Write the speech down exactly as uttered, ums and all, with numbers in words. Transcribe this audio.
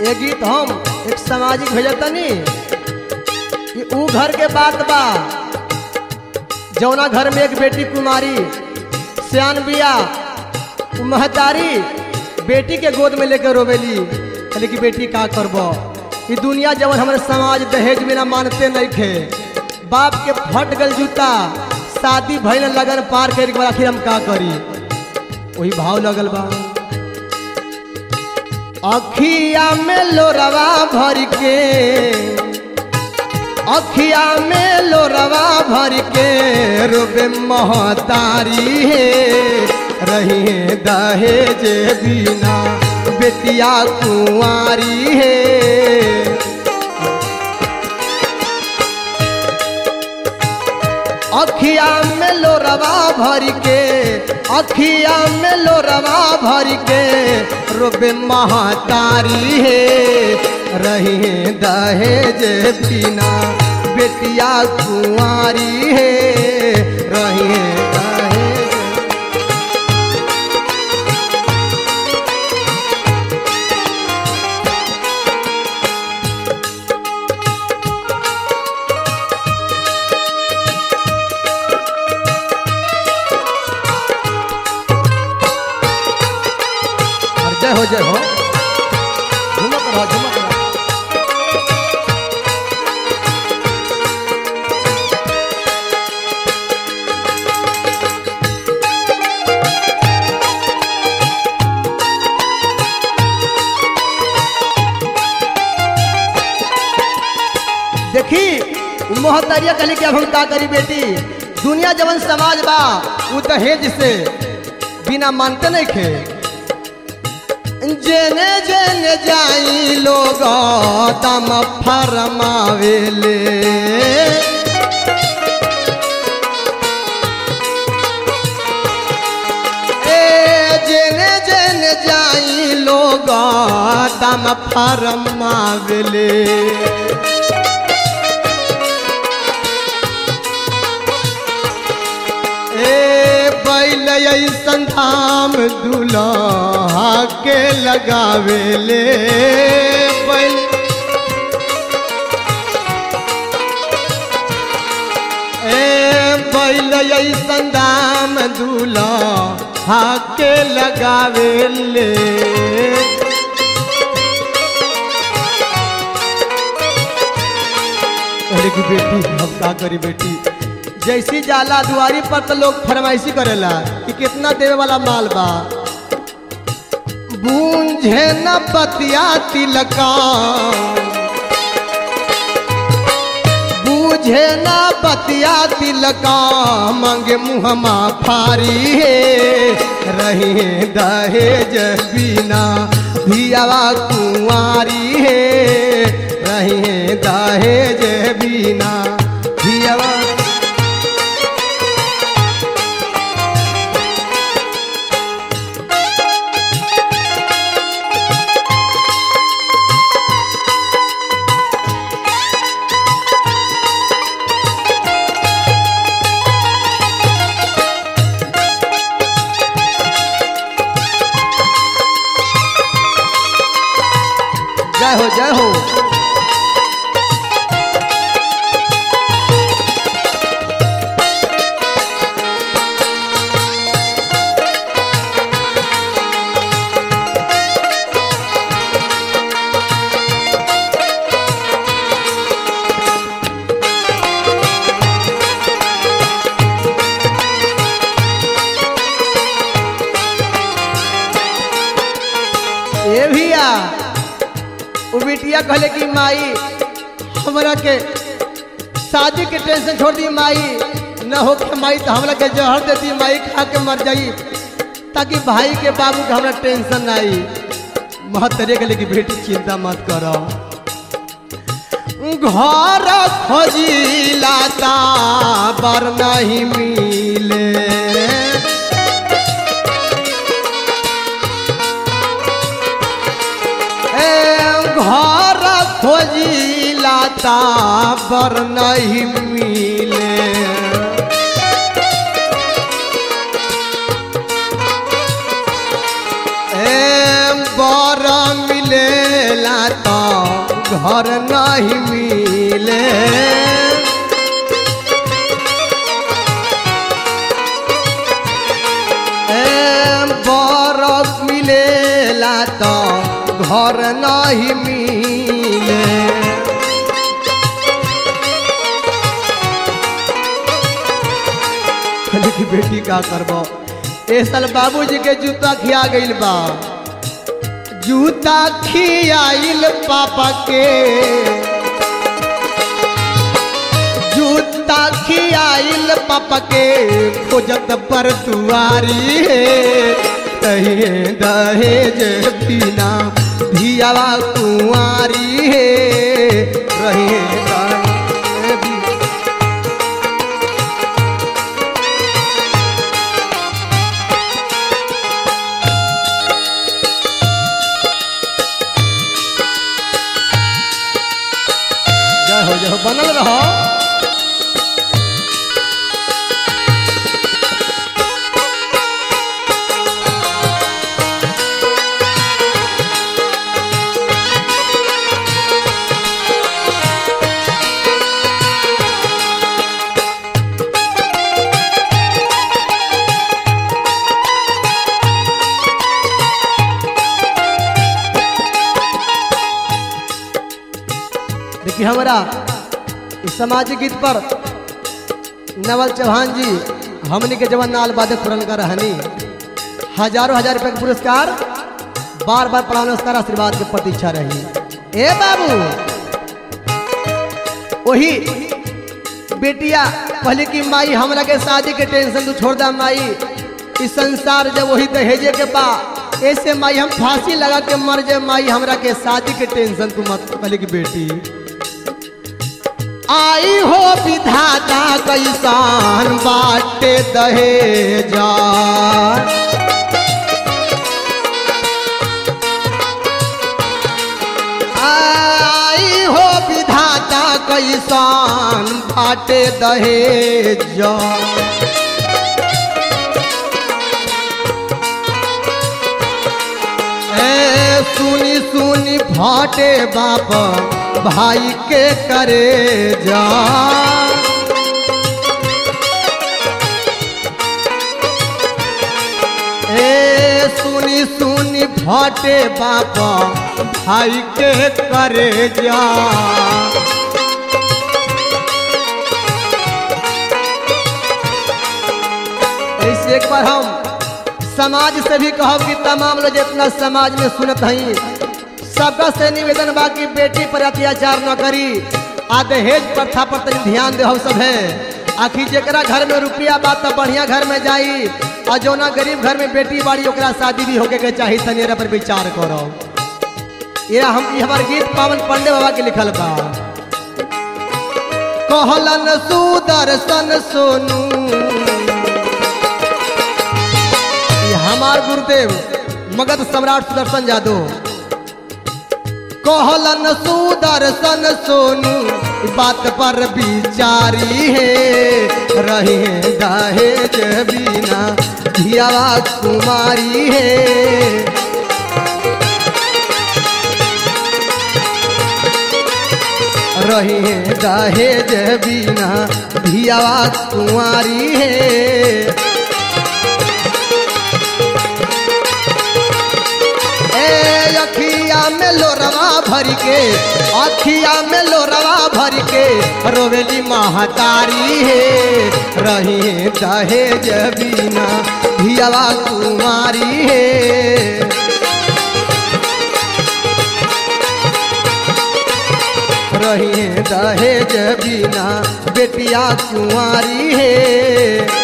ये गीत हम एक सामाजिक भेजतनी कि ऊ घर के बात बा जौना घर में एक बेटी कुमारी सियान बिया महतारी बेटी के गोद में लेकर रोवेली कहले कि बेटी का करबो ई दुनिया जवन हमारे समाज दहेज में ना मानते नहीं खे बाप के फट गल जूता शादी भइल लगन पार कर के आखिर हम का करी वही भाव लगल बा अखिया में लोरवा भर के अखिया में लोरवा भर के रोबे महतारी है रही दहेज बिना बेटिया कुंवारी है अखिया में लोरवा भर के अखिया में लोरवा भर के रोबे महतारी है रही दहेज बिना बेटिया कुंवारी है रही दहेज। जय हो जय हो झुमक रहो झुमक रहो। देखी मोहतरिया कहली कि अब हम का करी बेटी दुनिया जवन समाज बा उ दहेज से बिना मानते नहीं खे जेने जेने जाई लोग दम फरमावेले ए जेने जेने जाई लोग दम फरमावेले बैल ऐसन धाम दुल्हा के लगावेले बैल ए बैल ऐसन धाम दुल्हा के लगावेले अरे की बेटी हम का करी बेटी जैसी जाला दुआरी पर तो लोग फरमाइशी करेला कि कितना देवे वाला माल बा बूंझे न बतिया तिलका बूझे न बतिया तिलका मांगे मुहमा फारी है रही दहेज बिना धियावा कुंवारी है रही दहेज बिना धियावा। जय हो जय हो ये भैया वो बिटिया कहले कि माई हमरा के शादी के टेंशन छोड़ दी माई न हो के माई तो हमरा के जहर देती माई खा के मर जाई ताकि भाई के बाबू के हमरा टेंशन ना आई महतरे कहले कि बेटी चिंता मत करो घर खोजी लाता बर नहीं मिले घर खोजी लाता बर नहीं मिले ए बर मिले घर नहीं मिले। बरफ मिलेला तो घर नहीं मिले। की बेटी का करबो ए साल बाबूजी के जूता खिया गइल बा। जूता खियाइल पापा के, जूता खियाइल पापा के खोजत पर दुआरी है। तहिए दहेज बिना धियावा कुंवारी है। रहे हो जाओ बनल रहो। देखिए हमारा इस सामाजिक गीत पर नवल चौहान जी हमने के जवान नाल बादे खुरन का रहनी हजारों हजार रुपए का पुरस्कार बार बार पढ़ाने उसका आशीर्वाद की प्रतीक्षा रही। ए बाबू वही बेटिया पहले की माई हमरा के शादी के टेंशन तू छोड़ दा माई। इस संसार जब वही दहेजे के बा ऐसे माई हम फांसी लगा के मर जाए माई। हमरा के शादी के टेंशन तू मत पहले की बेटी। आई हो विधाता कैसान बाटे दहेजा। आई हो विधाता कैसान बाटे दहेजा। ए सुनी सुनी फाटे बाप भाई के करे जा। ए सुनी सुनी फाटे बापा भाई के करे जा। ऐसे एक बार हम समाज से भी कहो कि तमाम लोग जितना समाज में सुनत हैं सबका से निवेदन बा कि बेटी पर अत्याचार न करी। आ दहेज प्रथा पर तनी ध्यान दे सब है। आखिर जरा घर में रुपया बा तो बढ़िया घर में जाई और जो ना गरीब घर में बेटी बाड़ी ओकरा शादी भी होके के चाहिए तनेरा पर विचार करो। ये हम हमारे गीत पावन पांडे बाबा के लिखल बा। कहलन सुदर्शन सोनू हमार गुरुदेव मगध सम्राट सुदर्शन यादव। कहलन सुदर्शन सोनू बात पर विचारी है। रहे दहेज बिना धियावा कुमारी है। रहे दहेज बिना धियावा कुमारी है। अखिया में लोरवा भर के अखिया में लोरवा भर के रोवेली महतारी है। रही दहेज बिना धियावा कुमारी है। रही दहेज बिना बेटिया कुंवारी है।